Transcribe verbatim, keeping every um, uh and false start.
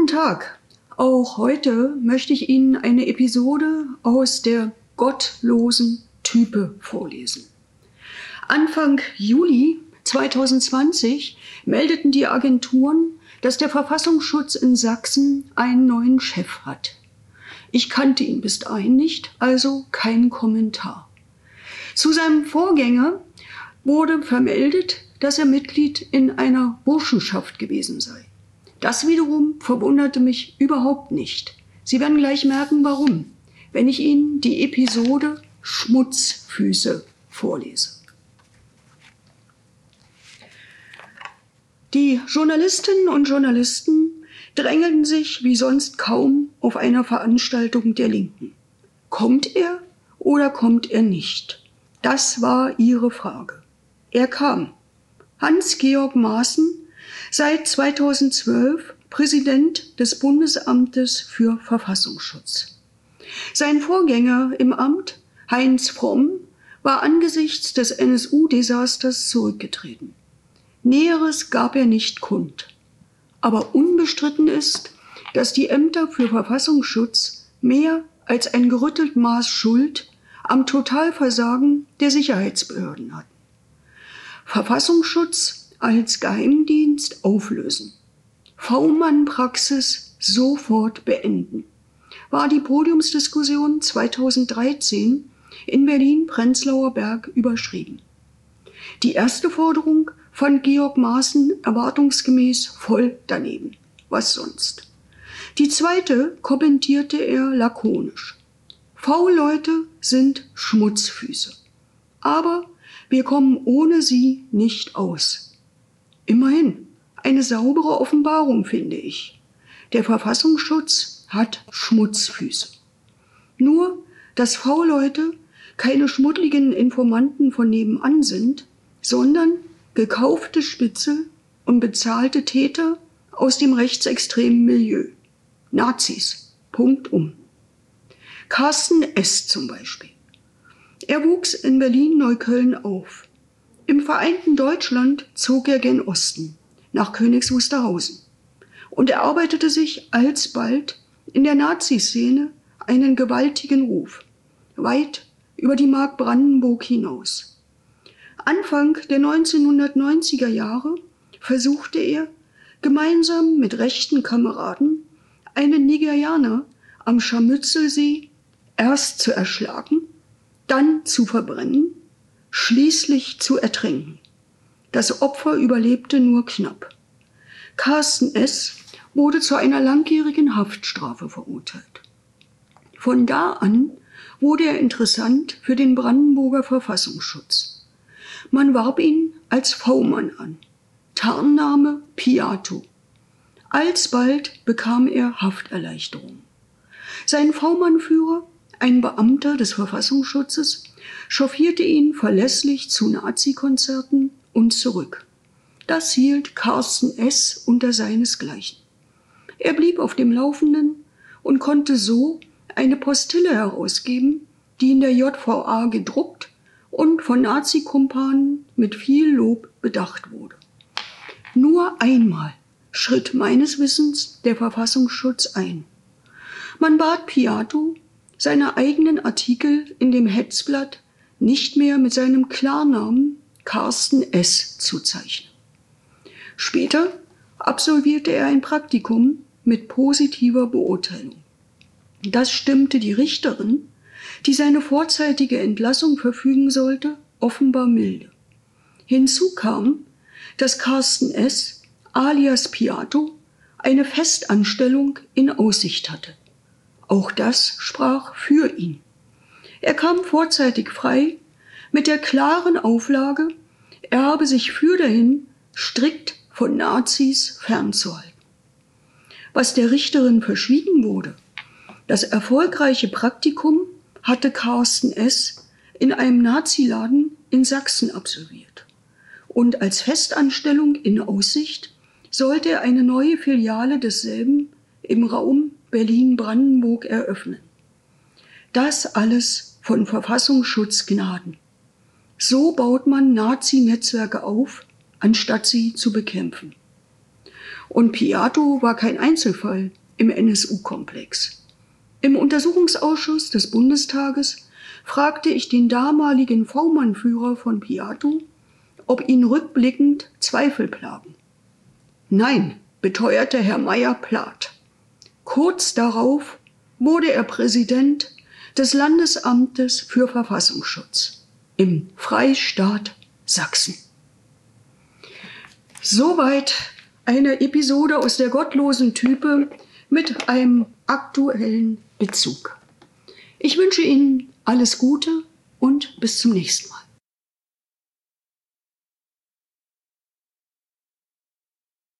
Tag. Auch heute möchte ich Ihnen eine Episode aus der gottlosen Type vorlesen. Anfang Juli zweitausendzwanzig meldeten die Agenturen, dass der Verfassungsschutz in Sachsen einen neuen Chef hat. Ich kannte ihn bis dahin nicht, also kein Kommentar. Zu seinem Vorgänger wurde vermeldet, dass er Mitglied in einer Burschenschaft gewesen sei. Das wiederum verwunderte mich überhaupt nicht. Sie werden gleich merken, warum, wenn ich Ihnen die Episode Schmutzfüße vorlese. Die Journalistinnen und Journalisten drängelten sich wie sonst kaum auf einer Veranstaltung der Linken. Kommt er oder kommt er nicht? Das war ihre Frage. Er kam. Hans-Georg Maaßen, seit zweitausendzwölf Präsident des Bundesamtes für Verfassungsschutz. Sein Vorgänger im Amt, Heinz Fromm, war angesichts des N S U-Desasters zurückgetreten. Näheres gab er nicht kund. Aber unbestritten ist, dass die Ämter für Verfassungsschutz mehr als ein gerüttelt Maß Schuld am Totalversagen der Sicherheitsbehörden hatten. Verfassungsschutz als Geheimdienst auflösen. V-Mann-Praxis sofort beenden, war die Podiumsdiskussion zweitausenddreizehn in Berlin-Prenzlauer Berg überschrieben. Die erste Forderung fand Georg Maaßen erwartungsgemäß voll daneben. Was sonst? Die zweite kommentierte er lakonisch. V-Leute sind Schmutzfüße. Aber wir kommen ohne sie nicht aus. Immerhin, eine saubere Offenbarung, finde ich. Der Verfassungsschutz hat Schmutzfüße. Nur, dass V-Leute keine schmuddeligen Informanten von nebenan sind, sondern gekaufte Spitzel und bezahlte Täter aus dem rechtsextremen Milieu. Nazis. Punkt um. Carsten S. zum Beispiel. Er wuchs in Berlin-Neukölln auf. Im vereinten Deutschland zog er gen Osten, nach Königs Wusterhausen, und erarbeitete sich alsbald in der Nazi-Szene einen gewaltigen Ruf, weit über die Mark Brandenburg hinaus. Anfang der neunzehnhundertneunziger Jahre versuchte er, gemeinsam mit rechten Kameraden einen Nigerianer am Scharmützelsee erst zu erschlagen, dann zu verbrennen, schließlich zu ertränken. Das Opfer überlebte nur knapp. Carsten S. wurde zu einer langjährigen Haftstrafe verurteilt. Von da an wurde er interessant für den Brandenburger Verfassungsschutz. Man warb ihn als V-Mann an. Tarnname Piato. Alsbald bekam er Hafterleichterung. Sein V-Mann-Führer, ein Beamter des Verfassungsschutzes, chauffierte ihn verlässlich zu Nazi-Konzerten und zurück. Das hielt Carsten S. unter seinesgleichen. Er blieb auf dem Laufenden und konnte so eine Postille herausgeben, die in der J V A gedruckt und von Nazi-Kumpanen mit viel Lob bedacht wurde. Nur einmal schritt meines Wissens der Verfassungsschutz ein. Man bat Piato, seine eigenen Artikel in dem Hetzblatt nicht mehr mit seinem Klarnamen Carsten S. zu zeichnen. Später absolvierte er ein Praktikum mit positiver Beurteilung. Das stimmte die Richterin, die seine vorzeitige Entlassung verfügen sollte, offenbar milde. Hinzu kam, dass Carsten S. alias Piato eine Festanstellung in Aussicht hatte. Auch das sprach für ihn. Er kam vorzeitig frei mit der klaren Auflage, er habe sich fürderhin strikt von Nazis fernzuhalten. Was der Richterin verschwiegen wurde, das erfolgreiche Praktikum hatte Carsten S. in einem Naziladen in Sachsen absolviert. Und als Festanstellung in Aussicht sollte er eine neue Filiale desselben im Raum Berlin-Brandenburg eröffnen. Das alles von Verfassungsschutzgnaden. So baut man Nazi-Netzwerke auf, anstatt sie zu bekämpfen. Und Piato war kein Einzelfall im N S U-Komplex. Im Untersuchungsausschuss des Bundestages fragte ich den damaligen V-Mann-Führer von Piato, ob ihn rückblickend Zweifel plagen. Nein, beteuerte Herr Meyer-Plath. Kurz darauf wurde er Präsident des Landesamtes für Verfassungsschutz im Freistaat Sachsen. Soweit eine Episode aus der gottlosen Type mit einem aktuellen Bezug. Ich wünsche Ihnen alles Gute und bis zum nächsten Mal.